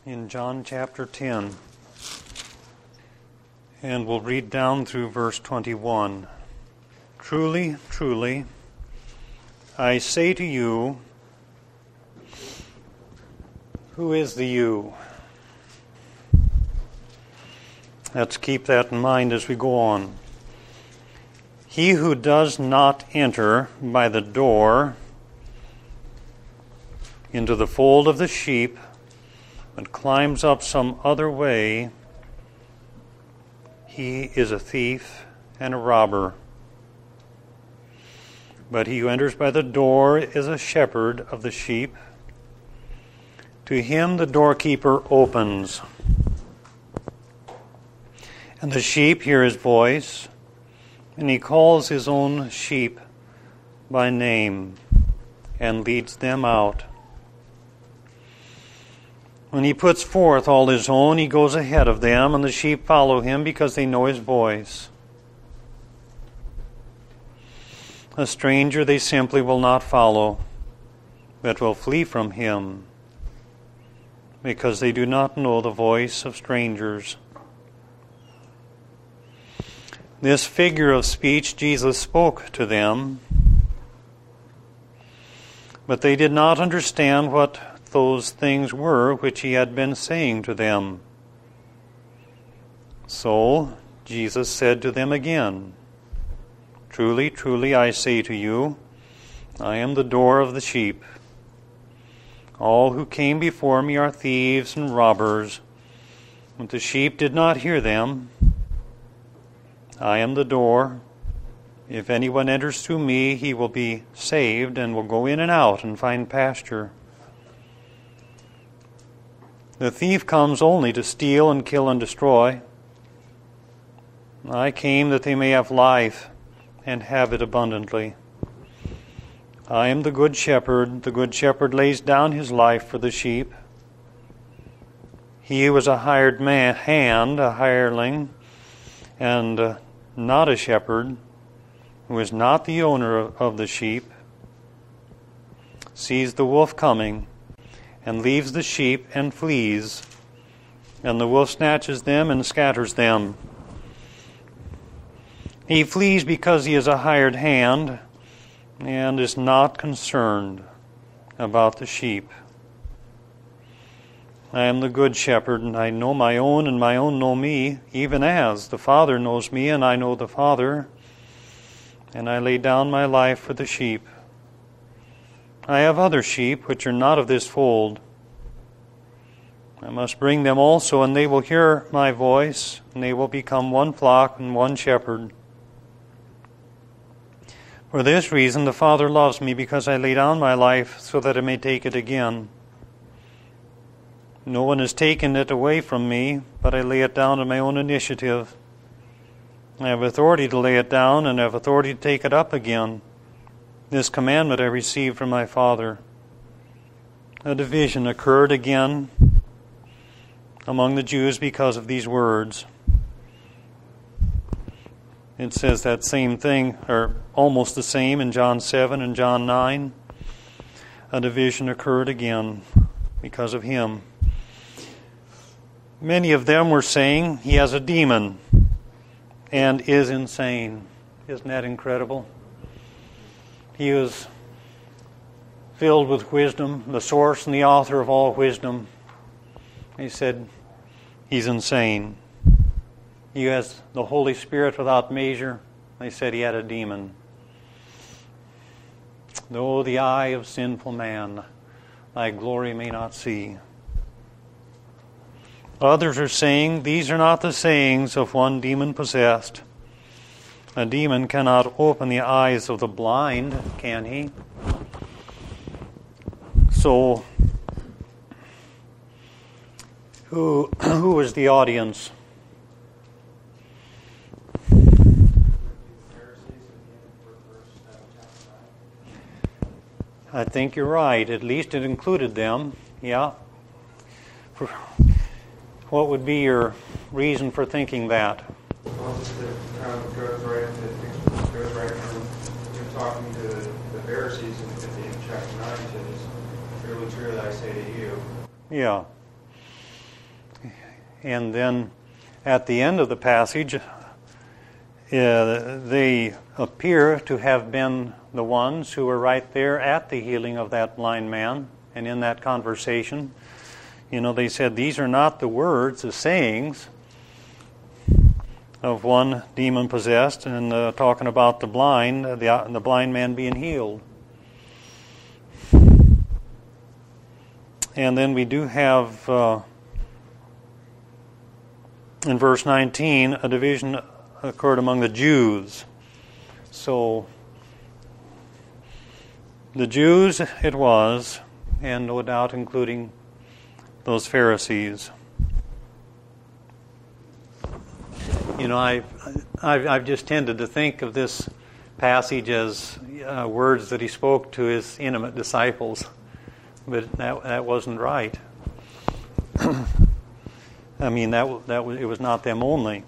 in John chapter 10, and we'll read down through verse 21. Truly, truly, I say to you, who is the you? Let's keep that in mind as we go on. He who does not enter by the door into the fold of the sheep, but climbs up some other way, he is a thief and a robber. But he who enters by the door is a shepherd of the sheep. To him the doorkeeper opens, and the sheep hear his voice, and he calls his own sheep by name and leads them out. When he puts forth all his own, he goes ahead of them, and the sheep follow him because they know his voice. A stranger they simply will not follow, but will flee from him, because they do not know the voice of strangers. This figure of speech Jesus spoke to them, but they did not understand what those things were which he had been saying to them. So Jesus said to them again, Truly, truly, I say to you, I am the door of the sheep. All who came before me are thieves and robbers, but the sheep did not hear them. I am the door. If anyone enters through me, he will be saved and will go in and out and find pasture. The thief comes only to steal and kill and destroy. I came that they may have life and have it abundantly. I am the good shepherd. The good shepherd lays down his life for the sheep. He who is a hired hand, a hireling, and not a shepherd, who is not the owner of the sheep, sees the wolf coming, and leaves the sheep and flees, and the wolf snatches them and scatters them. He flees because he is a hired hand and is not concerned about the sheep. I am the good shepherd, and I know my own, and my own know me, even as the Father knows me, and I know the Father, and I lay down my life for the sheep. I have other sheep which are not of this fold. I must bring them also, and they will hear my voice, and they will become one flock and one shepherd. For this reason the Father loves me, because I lay down my life so that I may take it again. No one has taken it away from me, but I lay it down on my own initiative. I have authority to lay it down, and I have authority to take it up again. This commandment I received from my Father. A division occurred again among the Jews because of these words. It says that same thing, or almost the same, in John 7 and John 9. A division occurred again because of him. Many of them were saying he has a demon and is insane. Isn't that incredible? He was filled with wisdom, the source and the author of all wisdom. He said he's insane. He has the Holy Spirit without measure. They said he had a demon. Though the eye of sinful man thy glory may not see. Others are saying these are not the sayings of one demon-possessed. A demon cannot open the eyes of the blind, can he? So, who is the audience? I think you're right. At least it included them. Yeah. What would be your reason for thinking that? Well, it kind of goes right from him talking to the Pharisees in chapter 9. He says, "Truly, truly, I say to you." Yeah. And then at the end of the passage, they appear to have been the ones who were right there at the healing of that blind man. And in that conversation, they said, these are not the words, the sayings of one demon-possessed, and talking about the blind man being healed. And then we do have, in verse 19, a division occurred among the Jews. So, the Jews it was, and no doubt including those Pharisees. I've just tended to think of this passage as words that he spoke to his intimate disciples, but that wasn't right. I mean, it was not them only.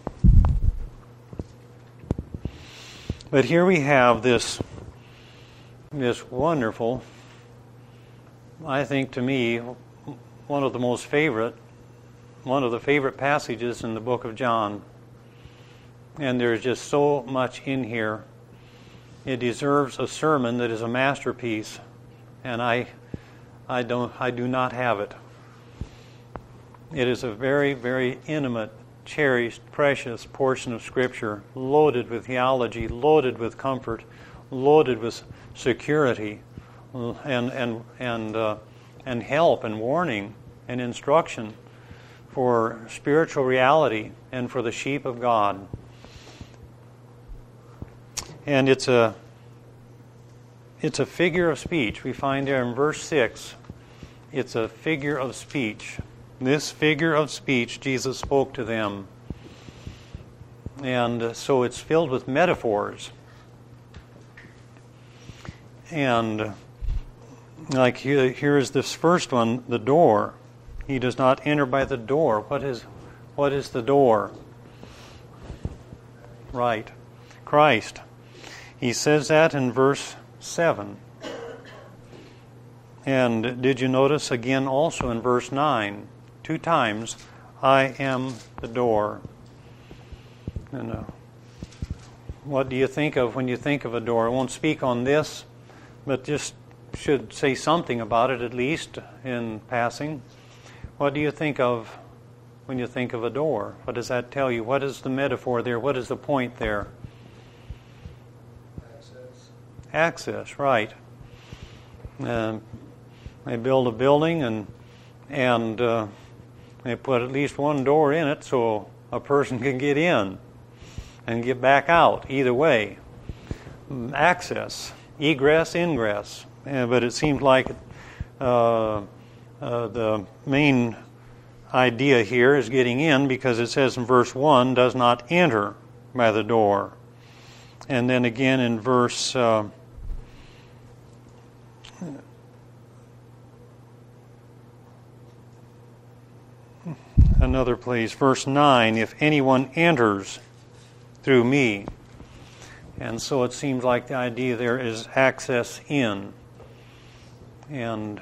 But here we have this wonderful, I think to me, one of the favorite passages in the book of John. And there's just so much in here. It deserves a sermon that is a masterpiece, and I do not have it. It is a very, very intimate, cherished, precious portion of Scripture, loaded with theology, loaded with comfort, loaded with security, and help and warning and instruction for spiritual reality and for the sheep of God. And it's a figure of speech. We find there in verse 6, it's a figure of speech. This figure of speech, Jesus spoke to them. And so it's filled with metaphors. And like here is this first one, the door. He does not enter by the door. What is the door? Right. Christ. He says that in verse 7. And did you notice again also in verse 9? 2 times, I am the door. And what do you think of when you think of a door? I won't speak on this, but just should say something about it at least in passing. What do you think of when you think of a door? What does that tell you? What is the metaphor there? What is the point there? Access, right. They build a building and they put at least one door in it so a person can get in and get back out, either way. Access, egress, ingress. But it seems like the main idea here is getting in, because it says in verse 1, does not enter by the door. And then again in verse another place, verse 9, if anyone enters through me. And so it seems like the idea there is access in. And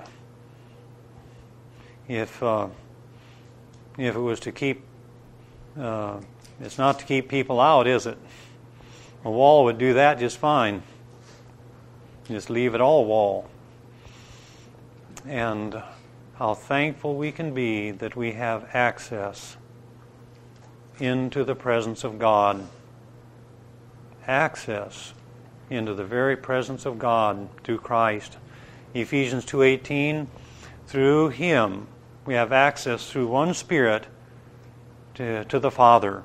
if it was to keep, it's not to keep people out, is it? A wall would do that just fine. Just leave it all wall. And how thankful we can be that we have access into the presence of God. Access into the very presence of God through Christ. Ephesians 2:18, through Him we have access through one Spirit to the Father.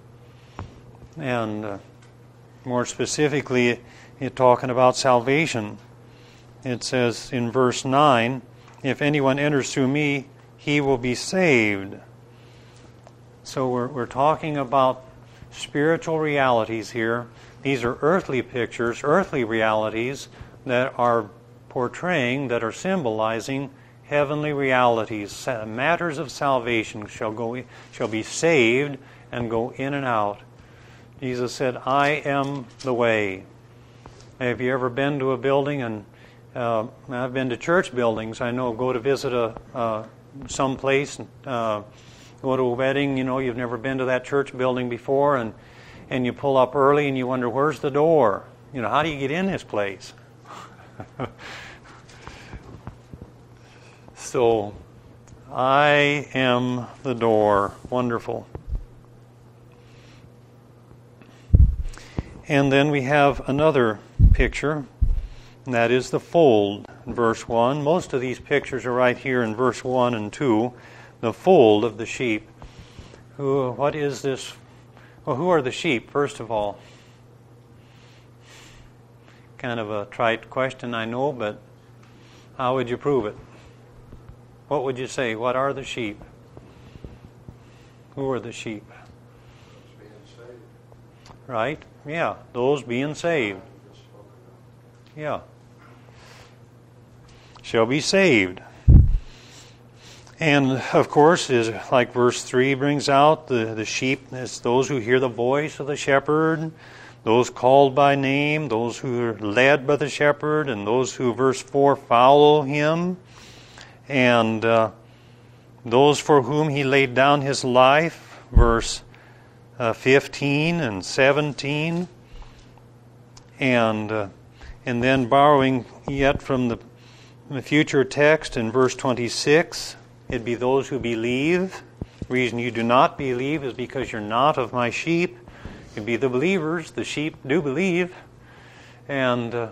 And more specifically, it's talking about salvation. It says in verse 9, if anyone enters through me, he will be saved. So we're talking about spiritual realities here. These are earthly pictures, earthly realities that are portraying, that are symbolizing heavenly realities. Matters of salvation shall be saved and go in and out. Jesus said, I am the way. Have you ever been to a building? And I've been to church buildings. I know, go to visit some place go to a wedding, you've never been to that church building before, and you pull up early and you wonder, where's the door? How do you get in this place? So, I am the door. Wonderful. And then we have another picture, and that is the fold in verse 1. Most of these pictures are right here in verse 1 and 2, the fold of the sheep. What is this? Well, who are the sheep, first of all? Kind of a trite question, I know, but how would you prove it? What would you say? What are the sheep? Who are the sheep? Right? Yeah, those being saved. Yeah. Shall be saved. And, of course, is like verse 3 brings out, the sheep, it's those who hear the voice of the shepherd, those called by name, those who are led by the shepherd, and those who, verse 4, follow him, and those for whom he laid down his life, verse 15 and 17, and then borrowing yet from the future text in verse 26, it'd be those who believe. The reason you do not believe is because you're not of my sheep. It'd be the believers. The sheep do believe, and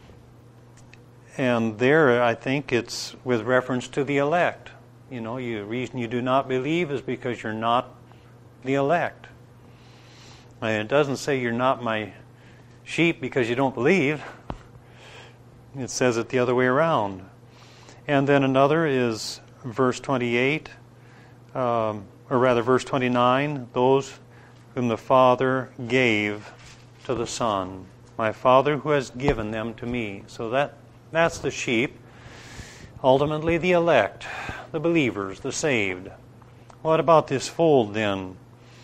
there I think it's with reference to the elect. The reason you do not believe is because you're not the elect. And it doesn't say you're not my sheep because you don't believe. It says it the other way around. And then another is verse 28, or rather verse 29, those whom the Father gave to the Son. My Father who has given them to me. So that's the sheep. Ultimately the elect, the believers, the saved. What about this fold then?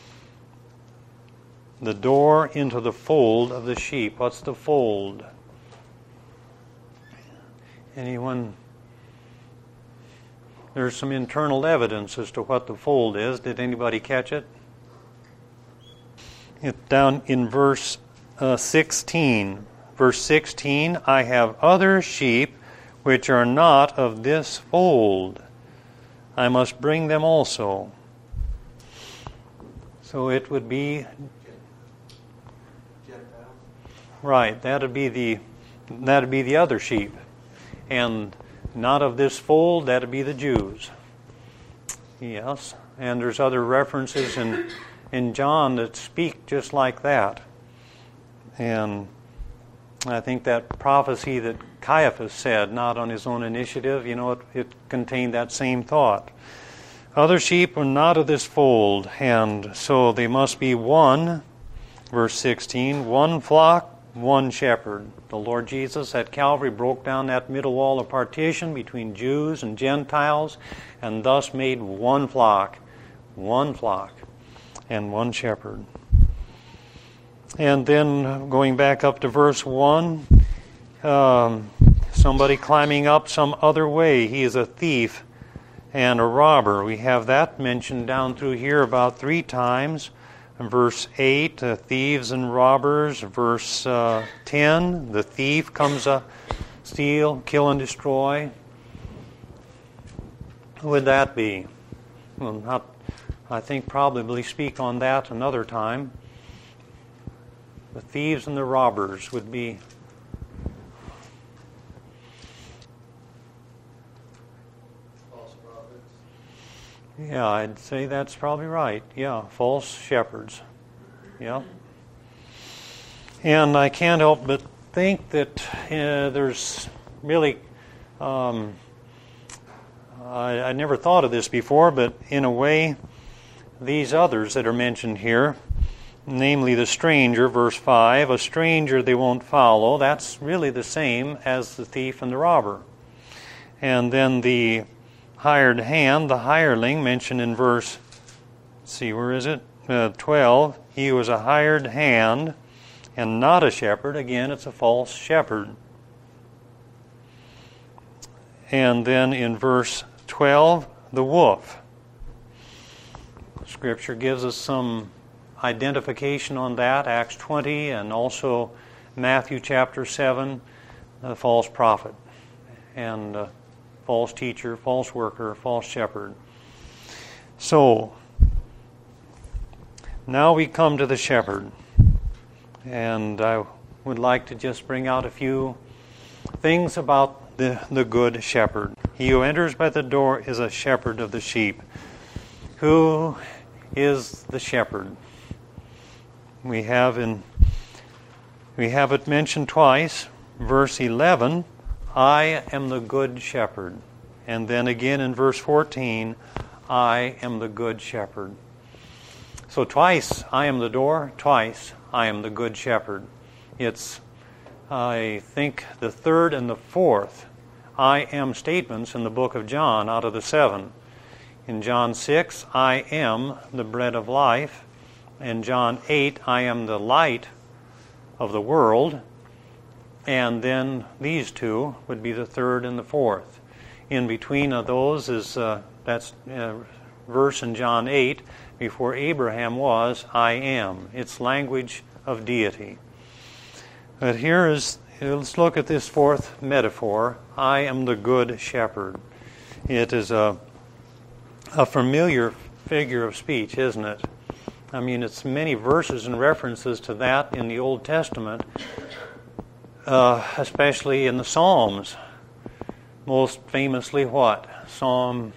The door into the fold of the sheep. What's the fold? Anyone? There's some internal evidence as to what the fold is. Did anybody catch it? It's down in verse 16. Verse 16, I have other sheep which are not of this fold. I must bring them also. So it would be... Right, that'd be the other sheep. And not of this fold, that'd be the Jews. Yes, and there's other references in John that speak just like that. And I think that prophecy that Caiaphas said, not on his own initiative, it contained that same thought. Other sheep are not of this fold, and so they must be one, verse 16, one flock, one shepherd. The Lord Jesus at Calvary broke down that middle wall of partition between Jews and Gentiles, and thus made one flock, and one shepherd. And then going back up to verse 1, somebody climbing up some other way. He is a thief and a robber. We have that mentioned down through here about 3 times. In verse 8, thieves and robbers. Verse 10, the thief comes to steal, kill, and destroy. Who would that be? Well, I think probably speak on that another time. The thieves and the robbers would be... False prophets. Yeah, I'd say that's probably right. Yeah, false shepherds. Yeah. And I can't help but think that there's really... I never thought of this before, but in a way, these others that are mentioned here, namely the stranger, verse 5, a stranger they won't follow, that's really the same as the thief and the robber. And then the hired hand, the hireling, mentioned in verse, 12, he was a hired hand and not a shepherd. Again, it's a false shepherd. And then in verse 12, the wolf. Scripture gives us some identification on that, Acts 20, and also Matthew chapter 7, the false prophet and false teacher, false worker, false shepherd. So, now we come to the shepherd, and I would like to just bring out a few things about the good shepherd. He who enters by the door is a shepherd of the sheep. Who is the shepherd? We have it mentioned twice. Verse 11, I am the good shepherd. And then again in verse 14, I am the good shepherd. So twice, I am the door. Twice, I am the good shepherd. It's, I think, the third and the fourth I am statements in the book of John out of the 7. In John 6, I am the bread of life. In John 8, I am the light of the world. And then these two would be the third and the fourth. In between of those is, that's verse in John 8, before Abraham was, I am. It's language of deity. But here is, let's look at this fourth metaphor. I am the good shepherd. It is a familiar figure of speech, isn't it? I mean, it's many verses and references to that in the Old Testament, especially in the Psalms. Most famously what? Psalm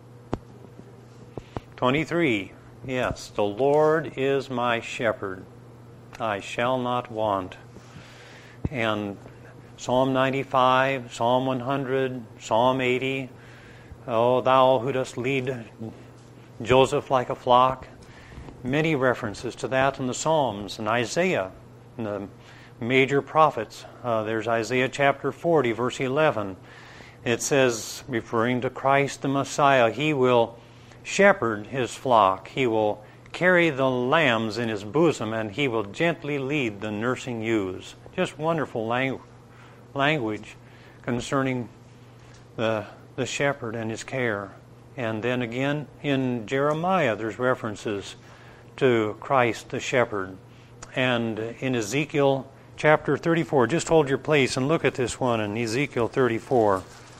23. Yes, the Lord is my shepherd. I shall not want. And Psalm 95, Psalm 100, Psalm 80. Oh, thou who dost lead Joseph like a flock. Many references to that in the Psalms and Isaiah, and the major prophets. There's Isaiah chapter 40, verse 11. It says, referring to Christ the Messiah, He will shepherd His flock. He will carry the lambs in His bosom, and He will gently lead the nursing ewes. Just wonderful language concerning the shepherd and his care. And then again in Jeremiah there's references to Christ the shepherd. And in Ezekiel chapter 34, just hold your place and look at this one in Ezekiel 34.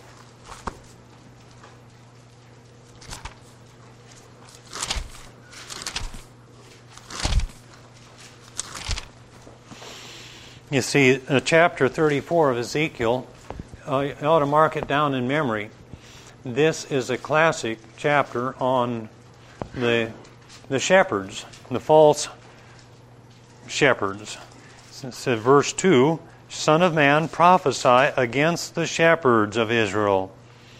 You see, chapter 34 of Ezekiel, you ought to mark it down in memory. This is a classic chapter on the shepherds, the false shepherds. It says, verse 2, Son of man, prophesy against the shepherds of Israel.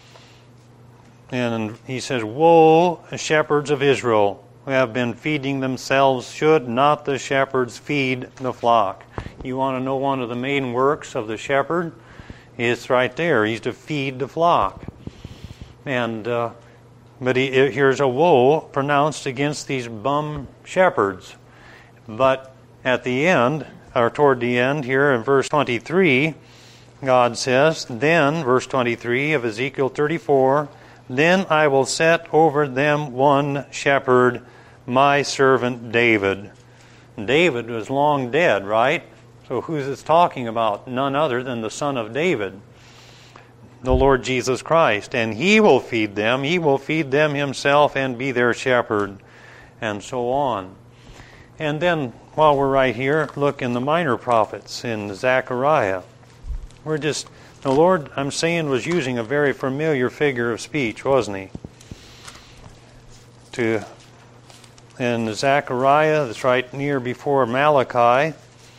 And he says, Woe, shepherds of Israel, who have been feeding themselves, should not the shepherds feed the flock? You want to know one of the main works of the shepherd? It's right there. He's to feed the flock. And but here's a woe pronounced against these bum shepherds. But at the end, or toward the end here in verse 23, God says, then, verse 23 of Ezekiel 34, then I will set over them one shepherd, my servant David. David was long dead, right? So who's this talking about? None other than the son of David, the Lord Jesus Christ. And He will feed them. He will feed them Himself and be their shepherd, and so on. And then, while we're right here, look in the minor prophets in Zechariah. The Lord, I'm saying, was using a very familiar figure of speech, wasn't He? In Zechariah, that's right near before Malachi,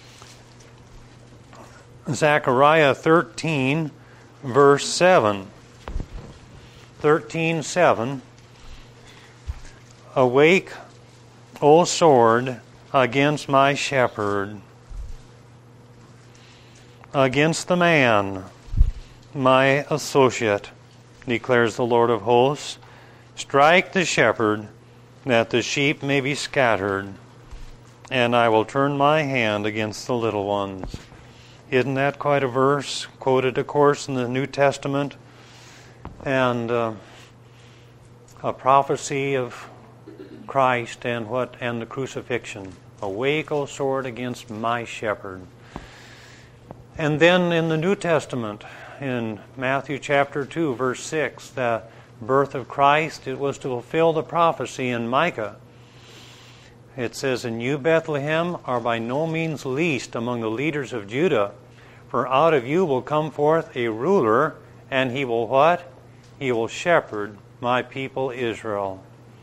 Zechariah 13, verse 7. 13:7. Awake, O sword, against my shepherd, against the man, my associate, declares the Lord of hosts. Strike the shepherd, that the sheep may be scattered, and I will turn my hand against the little ones. Isn't that quite a verse? Quoted, of course, in the New Testament. And a prophecy of Christ and the crucifixion. Awake, O sword, against my shepherd. And then in the New Testament, in Matthew chapter 2, verse 6, the birth of Christ, it was to fulfill the prophecy in Micah. It says, "And you, Bethlehem, are by no means least among the leaders of Judah, for out of you will come forth a ruler, and he will" what? "He will shepherd my people Israel."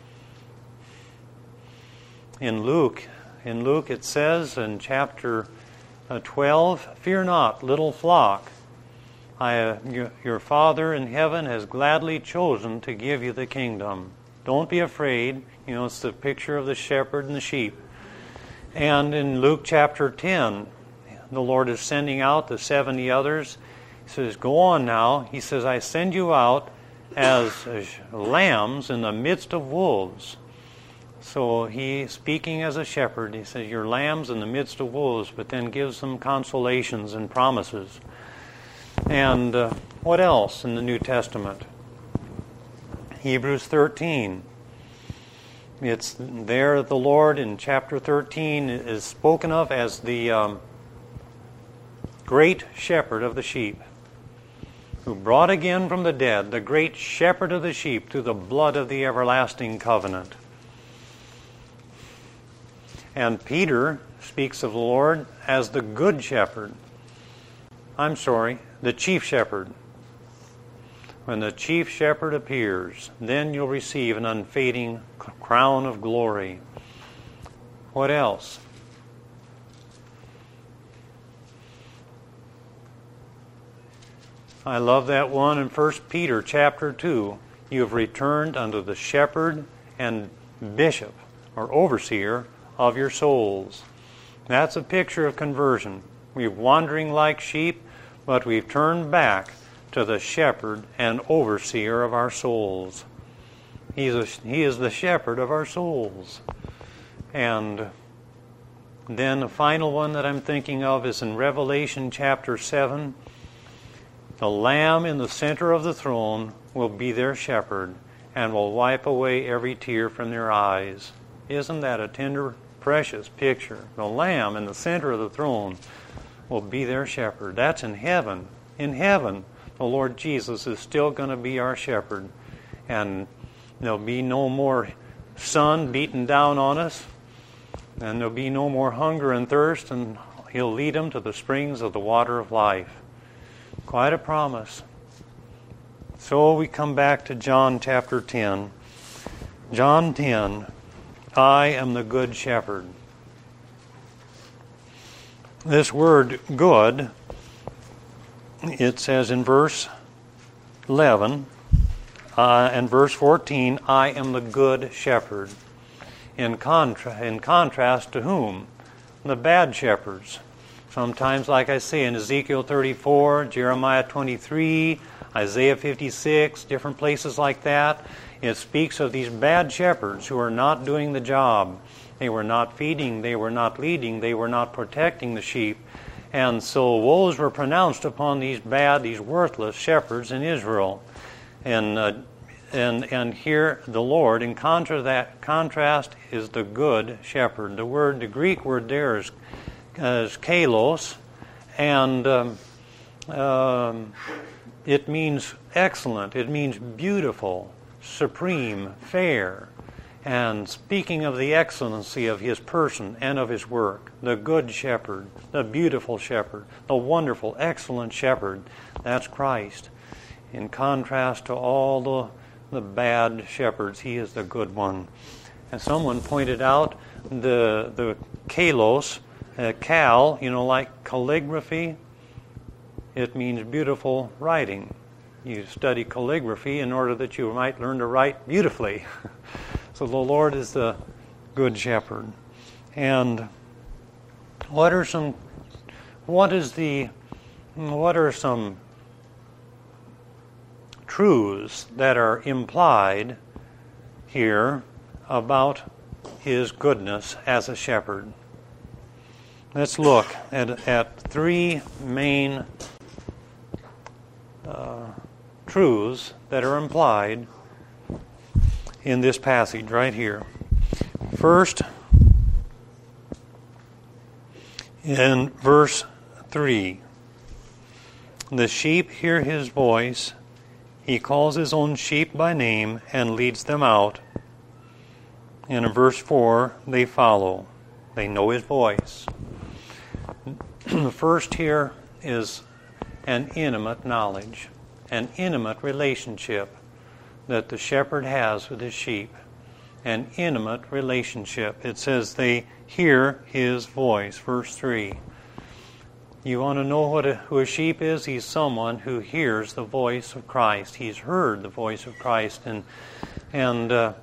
In Luke it says in chapter 12, "Fear not, little flock. Your Father in heaven has gladly chosen to give you the kingdom." Don't be afraid. It's the picture of the shepherd and the sheep. And in Luke chapter 10, the Lord is sending out the 70 others. He says, "Go on now." He says, "I send you out as lambs in the midst of wolves." So he, speaking as a shepherd, he says, "You're lambs in the midst of wolves," but then gives them consolations and promises. And what else in the New Testament? Hebrews 13. It's there the Lord in chapter 13 is spoken of as the great shepherd of the sheep, who brought again from the dead the great shepherd of the sheep through the blood of the everlasting covenant. And Peter speaks of the Lord as the good shepherd. The chief shepherd. When the chief shepherd appears, then you'll receive an unfading crown of glory. What else? I love that one in 1 Peter chapter 2. "You have returned unto the shepherd and bishop," or overseer, "of your souls." That's a picture of conversion. We're wandering like sheep, but we've turned back to the shepherd and overseer of our souls. He is the shepherd of our souls. And then the final one that I'm thinking of is in Revelation chapter 7. "The Lamb in the center of the throne will be their shepherd and will wipe away every tear from their eyes." Isn't that a tender, precious picture? The Lamb in the center of the throne will be their shepherd. That's in heaven. In heaven, the Lord Jesus is still going to be our shepherd. And there'll be no more sun beating down on us. And there'll be no more hunger and thirst. And He'll lead them to the springs of the water of life. Quite a promise. So we come back to John chapter 10. John 10, "I am the good shepherd." This word "good," it says in verse 11 and verse 14, "I am the good shepherd." In contrast to whom? The bad shepherds. Sometimes, like I say, in Ezekiel 34, Jeremiah 23, Isaiah 56, different places like that, it speaks of these bad shepherds who are not doing the job. They were not feeding, they were not leading, they were not protecting the sheep. And so woes were pronounced upon these bad, these worthless shepherds in Israel. And here the Lord, in contrast, is the good shepherd. The Greek word there is kalos, and it means excellent. It means beautiful, supreme, fair. And speaking of the excellency of His person and of His work, the good shepherd, the beautiful shepherd, the wonderful, excellent shepherd, that's Christ. In contrast to all the bad shepherds, He is the good one. And someone pointed out the kalos, cal, like calligraphy, it means beautiful writing. You study calligraphy in order that you might learn to write beautifully. So the Lord is the good shepherd. And what are some truths that are implied here about His goodness as a shepherd? Let's look at three main truths that are implied in this passage right here. First, in verse 3, the sheep hear his voice. He calls his own sheep by name and leads them out. And in verse 4, they follow. They know his voice. The first here is an intimate knowledge, an intimate relationship that the shepherd has with his sheep. An intimate relationship. It says they hear his voice. Verse 3. You want to know who a sheep is? He's someone who hears the voice of Christ. He's heard the voice of Christ, and the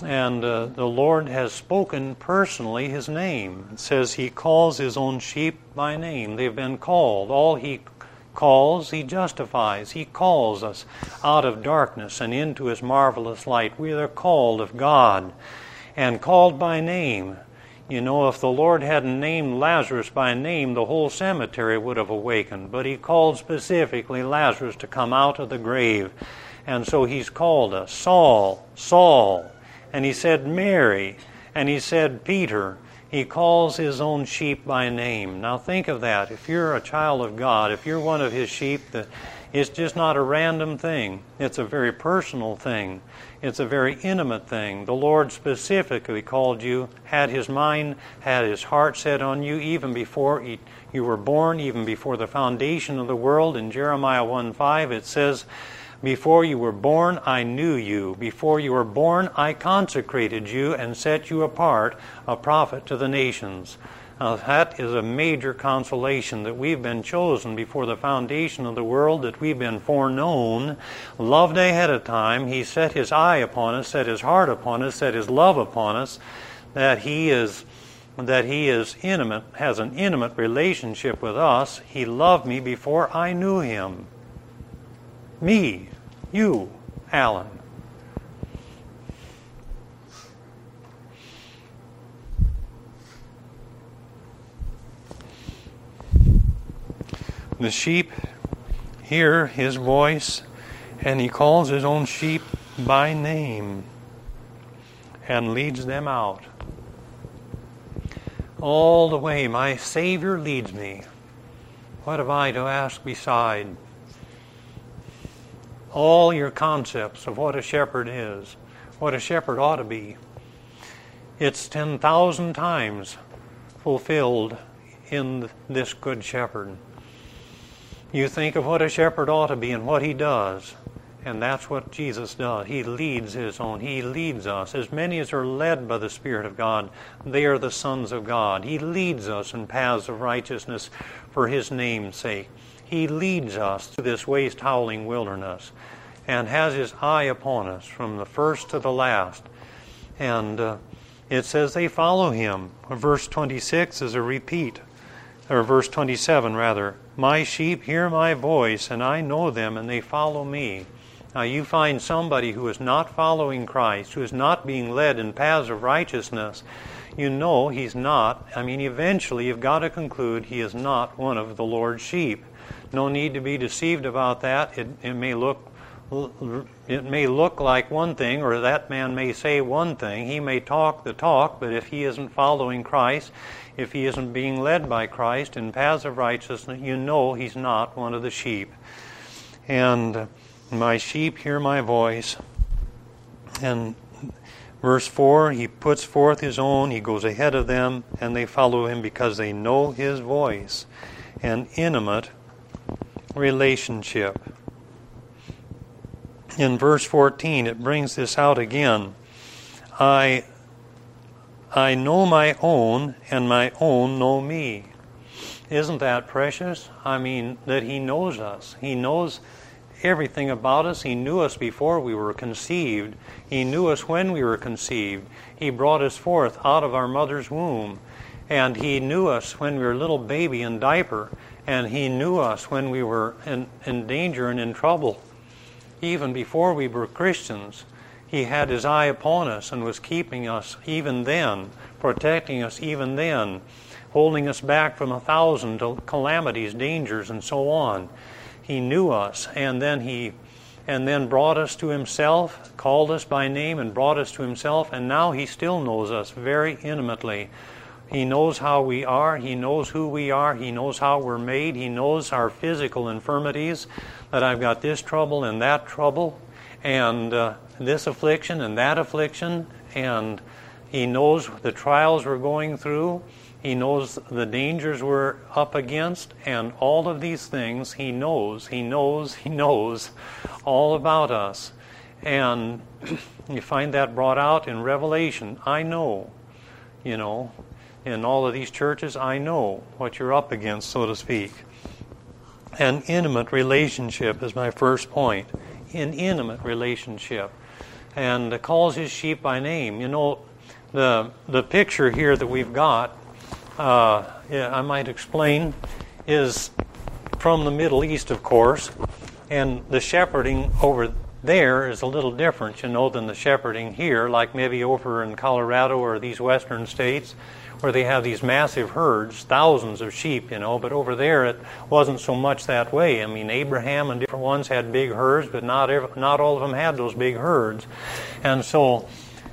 Lord has spoken personally his name. It says he calls his own sheep by name. They've been called. All he calls, he justifies. He calls us out of darkness and into his marvelous light. We are called of God and called by name. You know, if the Lord hadn't named Lazarus by name, the whole cemetery would have awakened. But he called specifically Lazarus to come out of the grave. And so he's called us, Saul, Saul. And he said Mary. And he said Peter. He calls his own sheep by name. Now think of that. If you're a child of God, if you're one of his sheep, it's just not a random thing. It's a very personal thing. It's a very intimate thing. The Lord specifically called you, had his mind, had his heart set on you even before you were born, even before the foundation of the world. In Jeremiah 1:5 it says, before you were born, I knew you. Before you were born, I consecrated you and set you apart, a prophet to the nations. Now, that is a major consolation that we've been chosen before the foundation of the world, that we've been foreknown, loved ahead of time. He set his eye upon us, set his heart upon us, set his love upon us, that he is intimate, has an intimate relationship with us. He loved me before I knew him. Me, you, Alan. The sheep hear his voice, and he calls his own sheep by name and leads them out. All the way my Savior leads me. What have I to ask beside? All your concepts of what a shepherd is, what a shepherd ought to be, it's 10,000 times fulfilled in this good shepherd. You think of what a shepherd ought to be and what he does, and that's what Jesus does. He leads his own. He leads us. As many as are led by the Spirit of God, they are the sons of God. He leads us in paths of righteousness for his name's sake. He leads us through this waste-howling wilderness and has his eye upon us from the first to the last. And it says they follow him. Verse 26 is a repeat, or verse 27 rather. My sheep hear my voice, and I know them, and they follow me. Now you find somebody who is not following Christ, who is not being led in paths of righteousness, you know he's not. Eventually you've got to conclude he is not one of the Lord's sheep. No need to be deceived about that. It may look like one thing, or that man may say one thing. He may talk the talk, but if he isn't following Christ, if he isn't being led by Christ in paths of righteousness, you know he's not one of the sheep. And my sheep hear my voice. And verse 4, he puts forth his own, he goes ahead of them, and they follow him because they know his voice. An intimate relationship. In verse 14, it brings this out again. I know my own, and my own know me. Isn't that precious? That he knows us. He knows everything about us. He knew us before we were conceived. He knew us when we were conceived. He brought us forth out of our mother's womb. And he knew us when we were a little baby in diaper. And he knew us when we were in danger and in trouble. Even before we were Christians, he had his eye upon us and was keeping us even then, protecting us even then, holding us back from 1,000 calamities, dangers, and so on. He knew us, and then he and then brought us to Himself, called us by name and brought us to Himself, and now He still knows us very intimately. He knows how we are. He knows who we are. He knows how we're made. He knows our physical infirmities, that I've got this trouble and that trouble, and this affliction and that affliction, and He knows the trials we're going through. He knows the dangers we're up against, and all of these things He knows. He knows all about us. And you find that brought out in Revelation. I know, in all of these churches, I know what you're up against, so to speak. An intimate relationship is my first point. An intimate relationship. And calls His sheep by name. The picture here that we've got, I might explain, is from the Middle East, of course, and the shepherding over there is a little different, than the shepherding here, like maybe over in Colorado or these western states, where they have these massive herds, thousands of sheep, but over there it wasn't so much that way. I mean, Abraham and different ones had big herds, but not all of them had those big herds. And so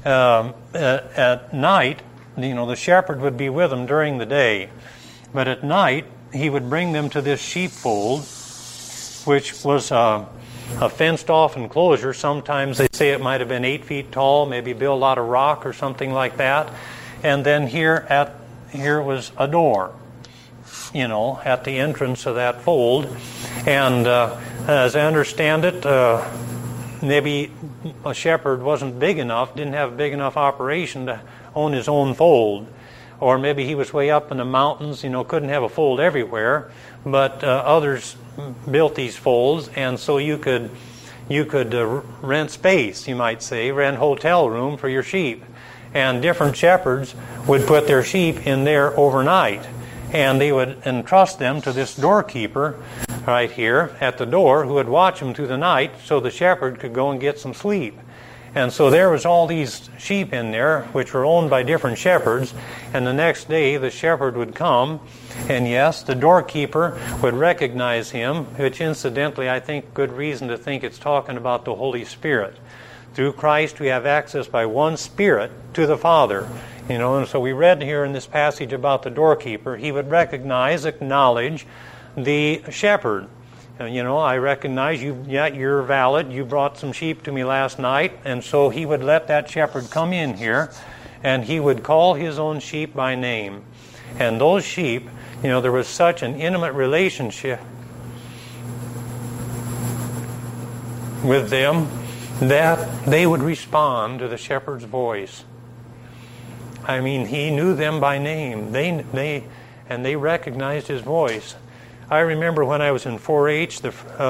at night, the shepherd would be with them during the day, but at night he would bring them to this sheepfold, which was a fenced-off enclosure. Sometimes they say it might have been 8 feet tall, maybe built out of rock or something like that. And then here was a door, at the entrance of that fold. And as I understand it, maybe a shepherd wasn't big enough, didn't have a big enough operation to own his own fold. Or maybe he was way up in the mountains, couldn't have a fold everywhere. But others built these folds, and so you could rent space, you might say, rent hotel room for your sheep. And different shepherds would put their sheep in there overnight. And they would entrust them to this doorkeeper right here at the door, who would watch them through the night so the shepherd could go and get some sleep. And so there was all these sheep in there, which were owned by different shepherds. And the next day the shepherd would come, and yes, the doorkeeper would recognize him, which incidentally I think good reason to think it's talking about the Holy Spirit. Through Christ we have access by one Spirit to the Father. And so we read here in this passage about the doorkeeper. He would acknowledge the shepherd. I recognize you, you're valid. You brought some sheep to me last night. And so he would let that shepherd come in here, and he would call his own sheep by name. And those sheep, there was such an intimate relationship with them that they would respond to the shepherd's voice. I mean, he knew them by name. They recognized his voice. I remember when I was in 4-H,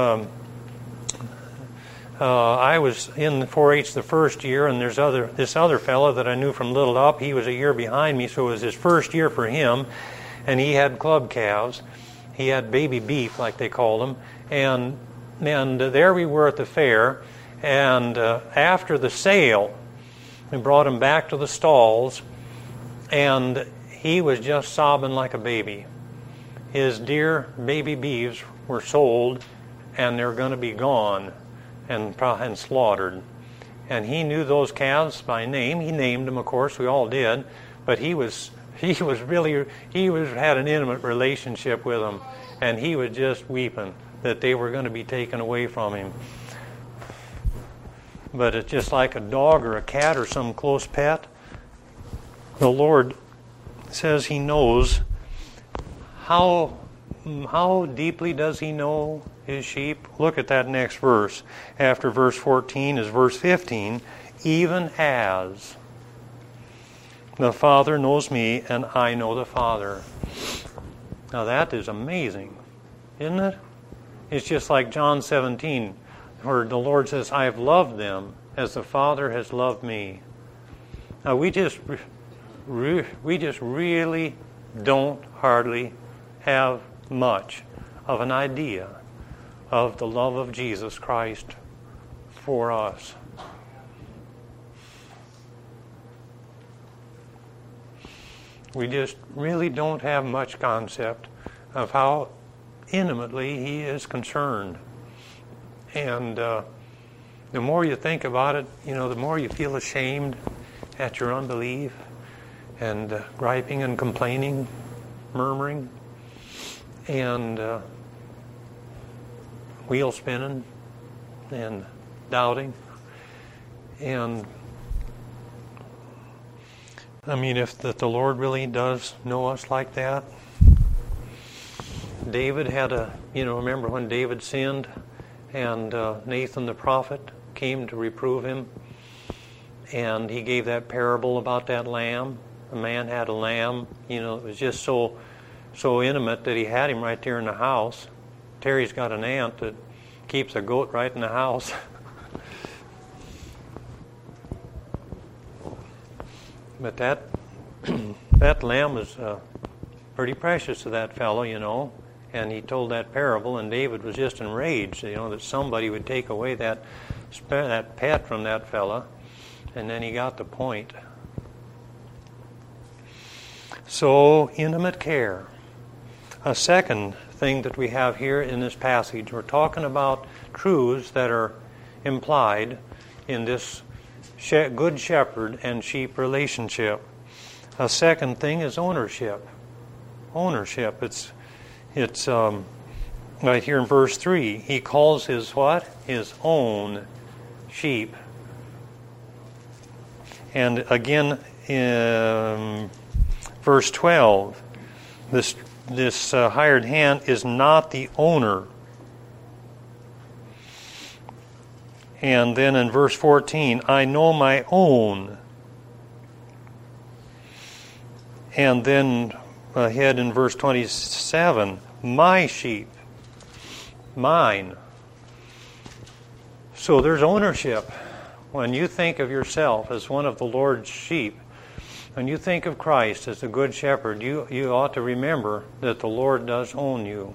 I was in 4-H the first year, and there's this other fellow that I knew from Little Up. He was a year behind me, so it was his first year for him, and he had club calves. He had baby beef, like they called them, and there we were at the fair. And after the sale, we brought him back to the stalls, and he was just sobbing like a baby. His dear baby beeves were sold, and they're going to be gone and slaughtered. And he knew those calves by name. He named them, of course, we all did. But he had an intimate relationship with them, and he was just weeping that they were going to be taken away from him. But it's just like a dog or a cat or some close pet. The Lord says He knows. How deeply does He know His sheep? Look at that next verse. After verse 14 is verse 15. Even as the Father knows me, and I know the Father. Now that is amazing, isn't it? It's just like John 17, where the Lord says, I have loved them as the Father has loved me. Now we just really don't hardly have much of an idea of the love of Jesus Christ for us. We just really don't have much concept of how intimately He is concerned. And the more you think about it, the more you feel ashamed at your unbelief and griping and complaining, murmuring, and wheel spinning and doubting. And if the Lord really does know us like that. David had remember when David sinned and Nathan the prophet came to reprove him, and he gave that parable about that lamb. A man had a lamb, it was just so intimate that he had him right there in the house. Terry's got an aunt that keeps a goat right in the house. But that lamb was pretty precious to that fellow, and he told that parable, and David was just enraged, that somebody would take away that pet from that fella, and then he got the point. So, intimate care. A second thing that we have here in this passage, we're talking about truths that are implied in this good shepherd and sheep relationship. A second thing is ownership. Ownership. It's right here in verse 3. He calls his what? His own sheep. And again in verse 12, this hired hand is not the owner. And then in verse 14, I know my own. And then ahead in verse 27, my sheep, mine. So there's ownership. When you think of yourself as one of the Lord's sheep, when you think of Christ as the good shepherd, you ought to remember that the Lord does own you.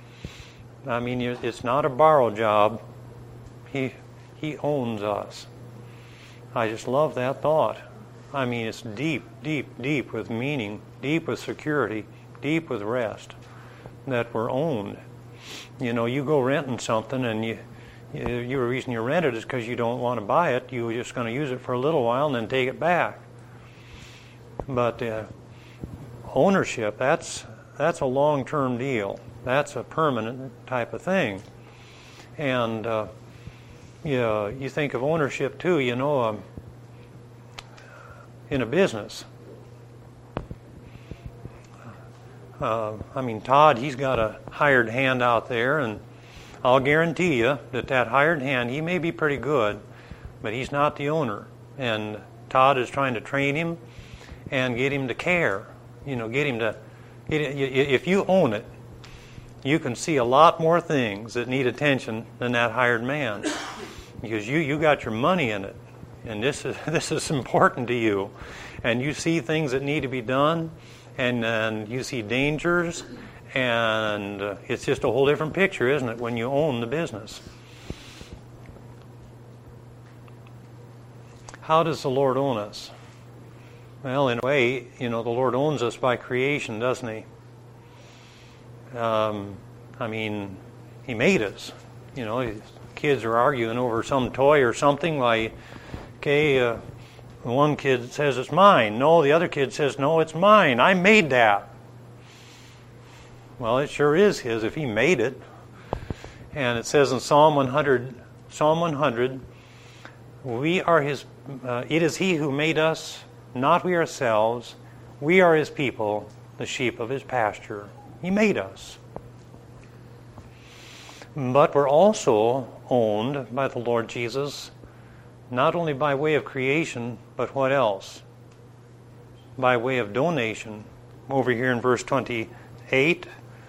It's not a borrow job. He owns us. I just love that thought. It's deep, deep, deep with meaning, deep with security, deep with rest, that we're owned. You go renting something, and the reason you rent it is because you don't want to buy it. You're just going to use it for a little while and then take it back. But ownership, that's a long-term deal. That's a permanent type of thing. And you think of ownership too, in a business. Todd, he's got a hired hand out there, and I'll guarantee you that hired hand, he may be pretty good, but he's not the owner. And Todd is trying to train him and get him to care. If you own it, you can see a lot more things that need attention than that hired man, because you got your money in it, and this is important to you, and you see things that need to be done, and you see dangers, and it's just a whole different picture, isn't it, when you own the business? How does the Lord own us? Well, in a way, the Lord owns us by creation, doesn't He? He made us. Kids are arguing over some toy or something. One kid says it's mine. No, the other kid says, no, it's mine. I made that. Well, it sure is his if he made it. And it says in Psalm 100, we are His. It is He who made us, not we ourselves. We are His people, the sheep of His pasture. He made us. But we're also owned by the Lord Jesus, not only by way of creation, but what else? By way of donation. Over here in verse 29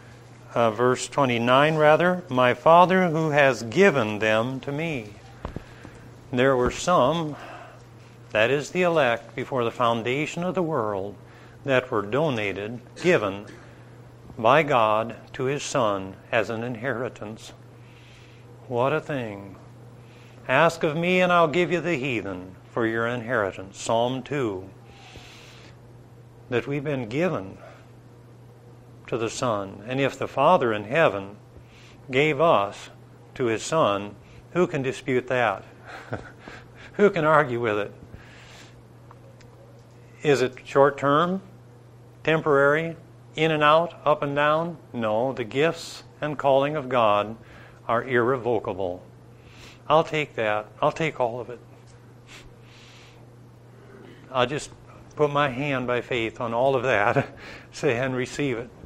rather, my Father who has given them to me. There were some, that is the elect, before the foundation of the world, that were donated, given by God to His Son as an inheritance. What a thing. Ask of me and I'll give you the heathen for your inheritance. Psalm 2. That we've been given to the Son. And if the Father in heaven gave us to His Son, who can dispute that? Who can argue with it? Is it short term, temporary, in and out, up and down? No, the gifts and calling of God are irrevocable. I'll take that. I'll take all of it. I'll just put my hand by faith on all of that, say, and receive it.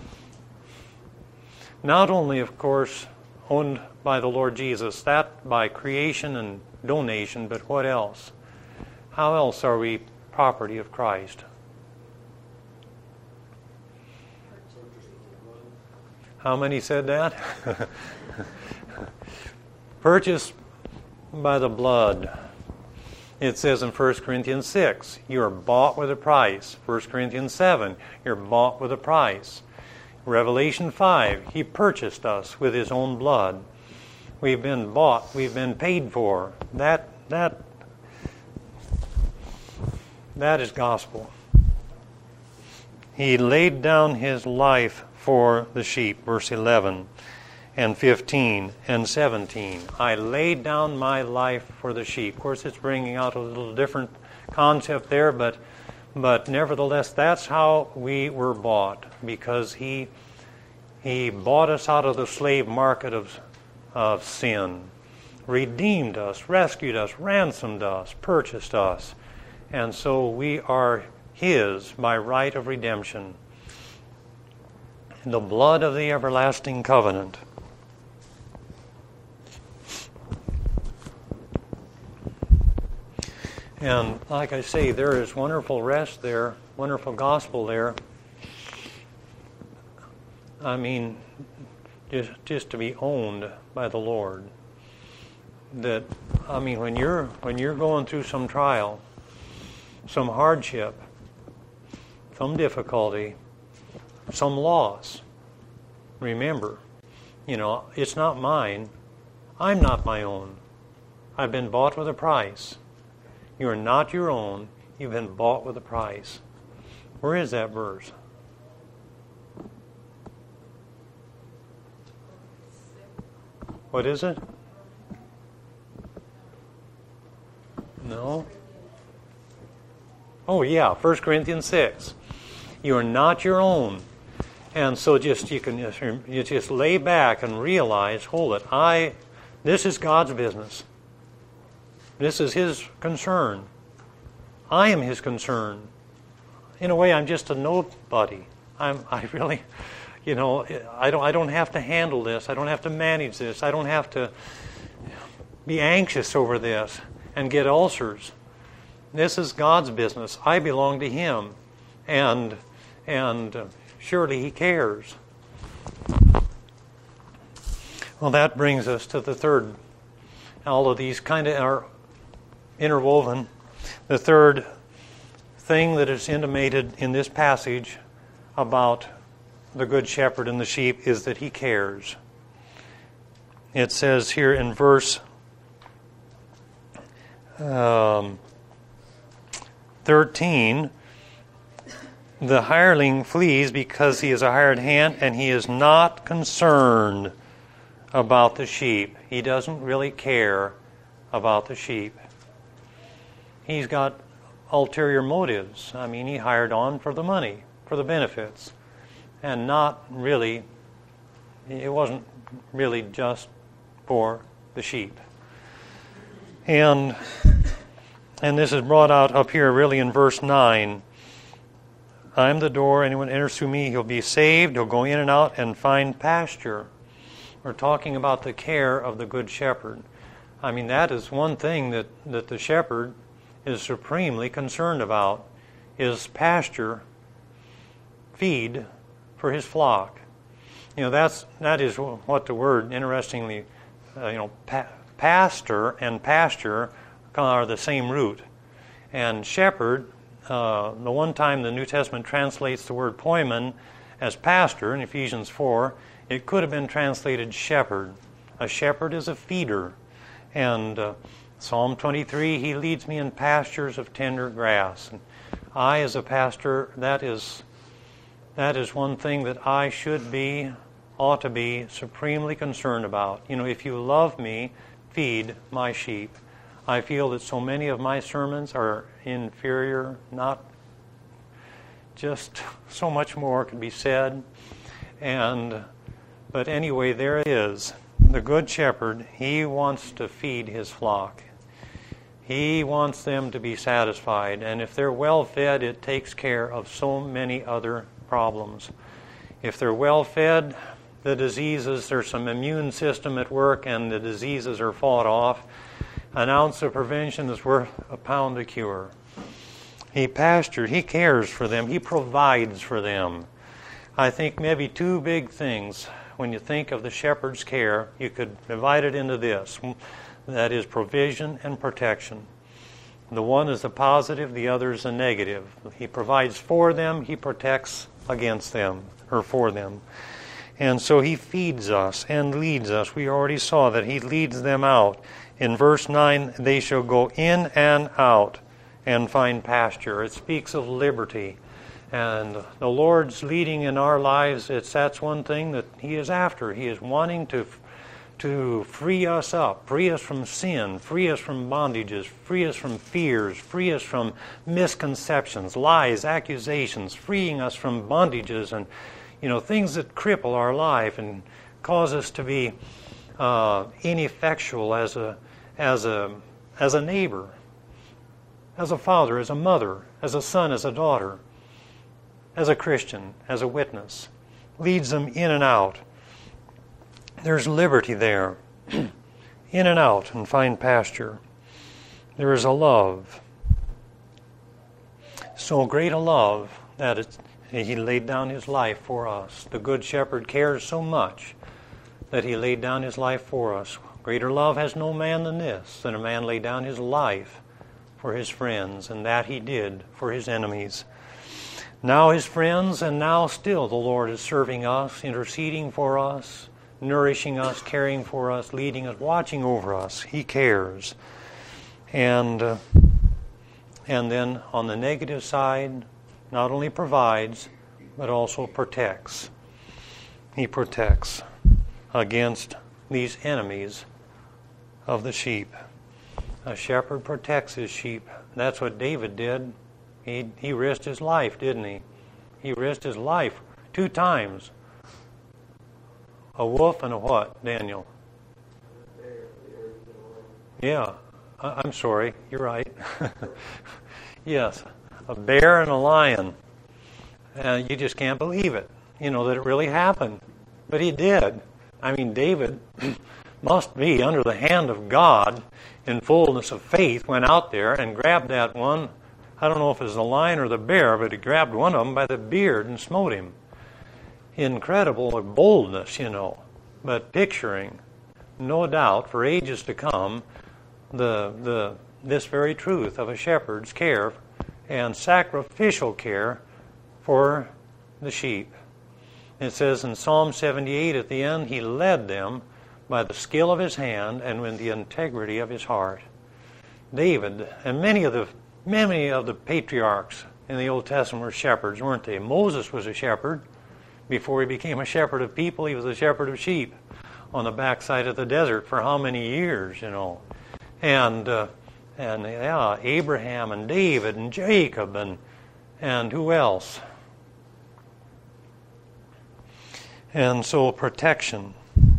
Not only, of course, owned by the Lord Jesus, that by creation and donation, but what else? How else are we property of Christ? How many said that? Purchased by the blood. It says in 1 Corinthians 6, you are bought with a price. 1 Corinthians 7, you're bought with a price. Revelation 5, He purchased us with His own blood. We've been bought, we've been paid for. That is gospel. He laid down His life for the sheep, verse 11 and 15 and 17. I laid down my life for the sheep. Of course, it's bringing out a little different concept there, but nevertheless, that's how we were bought, because He bought us out of the slave market of sin, redeemed us, rescued us, ransomed us, purchased us, and so we are His by right of redemption. The blood of the everlasting covenant. And like I say, there is wonderful rest there, wonderful gospel there. I mean, just to be owned by the Lord. That, I mean, when you're going through some trial, some hardship, some difficulty, some loss, remember, it's not mine. I'm not my own. I've been bought with a price. You are not your own. You've been bought with a price. Where is that verse? What is it? No? Oh yeah, 1 Corinthians 6. You are not your own. And so you just lay back and realize, hold it, this is God's business. This is His concern. I am His concern. In a way, I'm just a nobody. I really, I don't have to handle this. I don't have to manage this. I don't have to be anxious over this and get ulcers. This is God's business. I belong to Him, and surely He cares. Well, that brings us to the third. All of these kind of are interwoven. The third thing that is intimated in this passage about the Good Shepherd and the sheep is that He cares. It says here in verse 13, the hireling flees because he is a hired hand and he is not concerned about the sheep. He doesn't really care about the sheep. He's got ulterior motives. I mean, he hired on for the money, for the benefits, and not really, it wasn't really just for the sheep. And this is brought out up here really in verse 9. I am the door. Anyone enters through me, he'll be saved. He'll go in and out and find pasture. We're talking about the care of the Good Shepherd. I mean, that is one thing that the shepherd is supremely concerned about, is pasture, feed for his flock. That is what the word, interestingly, pastor and pasture are the same root. And shepherd, the one time the New Testament translates the word poimen as pastor in Ephesians 4, it could have been translated shepherd. A shepherd is a feeder. And Psalm 23, He leads me in pastures of tender grass. And I, as a pastor, that is one thing that I ought to be supremely concerned about. If you love me, feed my sheep. I feel that so many of my sermons are inferior, not just so much more could be said. But anyway, there it is. The Good Shepherd, he wants to feed his flock. He wants them to be satisfied. And if they're well fed, it takes care of so many other problems. If they're well fed, the diseases, there's some immune system at work and the diseases are fought off. An ounce of prevention is worth a pound of cure. He pastures, he cares for them, he provides for them. I think maybe two big things. When you think of the shepherd's care, you could divide it into this. That is provision and protection. The one is the positive, the other is the negative. He provides for them, he protects against them, or for them. And so he feeds us and leads us. We already saw that he leads them out. In verse 9, they shall go in and out and find pasture. It speaks of liberty. And the Lord's leading in our lives, that's one thing that he is after. He is wanting to free us up, free us from sin, free us from bondages, free us from fears, free us from misconceptions, lies, accusations, freeing us from bondages and things that cripple our life and cause us to be ineffectual as a neighbor, as a father, as a mother, as a son, as a daughter, as a Christian, as a witness. Leads them in and out. There's liberty there. In and out and find pasture. There is a love. So great a love that he laid down his life for us. The Good Shepherd cares so much that he laid down his life for us. Greater love has no man than this, than a man lay down his life for his friends, and that he did for his enemies. Now his friends, and now still the Lord is serving us, interceding for us, nourishing us, caring for us, leading us, watching over us. He cares. And then on the negative side, not only provides, but also protects. He protects against these enemies of the sheep. A shepherd protects his sheep. That's what David did. He risked his life, didn't he? He risked his life 2 times. A wolf and a what, Daniel? Yeah, I'm sorry. You're right. Yes, a bear and a lion. You just can't believe it, that it really happened. But he did. I mean, David must be under the hand of God in fullness of faith, went out there and grabbed that one. I don't know if it was the lion or the bear, but he grabbed one of them by the beard and smote him. Incredible boldness, but picturing, no doubt, for ages to come, this very truth of a shepherd's care and sacrificial care for the sheep. It says in Psalm 78 at the end, he led them by the skill of his hand and with the integrity of his heart. David and many of the patriarchs in the Old Testament were shepherds, weren't they? Moses was a shepherd. Before he became a shepherd of people, he was a shepherd of sheep on the backside of the desert for how many years, And Abraham and David and Jacob and who else? And so protection.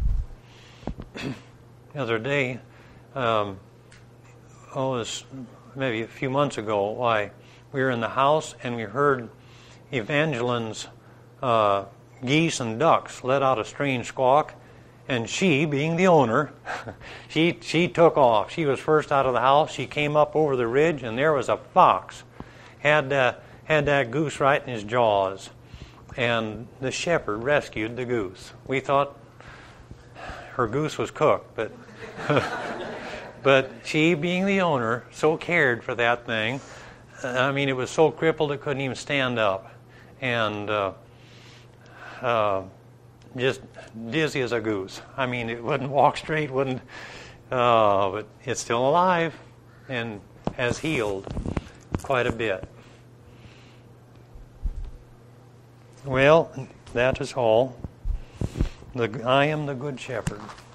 The other day, it was maybe a few months ago, we were in the house and we heard Evangeline's geese and ducks let out a strange squawk, and she, being the owner, she took off. She was first out of the house. She came up over the ridge, and there was a fox, had that goose right in his jaws, and the shepherd rescued the goose. We thought her goose was cooked, but but she, being the owner, so cared for that thing. It was so crippled it couldn't even stand up, and just dizzy as a goose. It wouldn't walk straight, but it's still alive and has healed quite a bit. Well, that is all. I am the Good Shepherd.